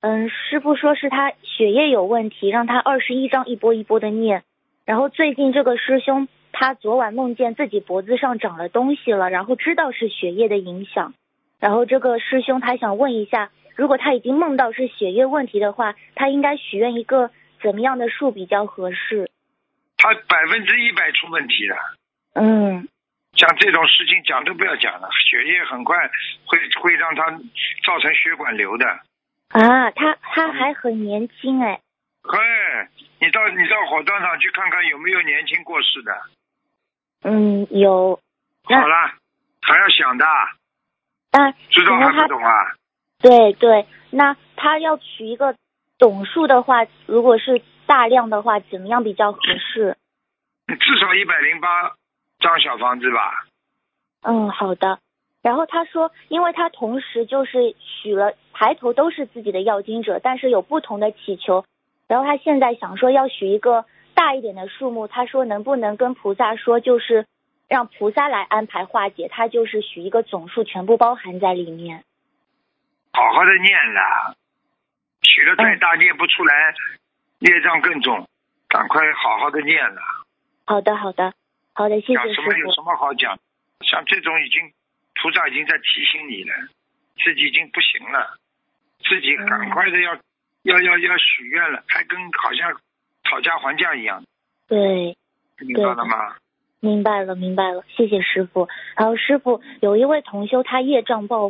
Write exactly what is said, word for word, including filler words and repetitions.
嗯，师傅说是他血液有问题，让他二十一章一波一波的念。然后最近这个师兄他昨晚梦见自己脖子上长了东西了，然后知道是血液的影响。然后这个师兄他想问一下，如果他已经梦到是血液问题的话，他应该许愿一个怎么样的数比较合适？ 他百分之一百出问题了。 嗯， 像这种事情讲都不要讲了，血液很快会会让他造成血管瘤的。 啊，他他还很年轻哎。 嘿，你到你到火葬场去看看有没有年轻过世的。 嗯，有。 好了，还要想的。 啊， 知道还不懂啊？ 对对，那他要取一个总数的话，如果是大量的话，怎么样比较合适？ 至少一百零八张小房子吧。 嗯，好的。然后他说，因为他同时就是许了抬头都是自己的要经者，但是有不同的祈求，然后他现在想说要许一个大一点的数目，他说能不能跟菩萨说，就是让菩萨来安排化解，他就是许一个总数全部包含在里面。 好好的念了，许了再大念不出来，业障更重，赶快好好的念了。 好的好的好的，谢谢师父。 讲什么有什么好讲？像这种已经菩萨已经在提醒你了，自己已经不行了，自己赶快的要、嗯、要要要许愿了，还跟好像讨价还价一样。 对， 明白了吗？ 明白了明白了，谢谢师父。然后师父，有一位同修他业障爆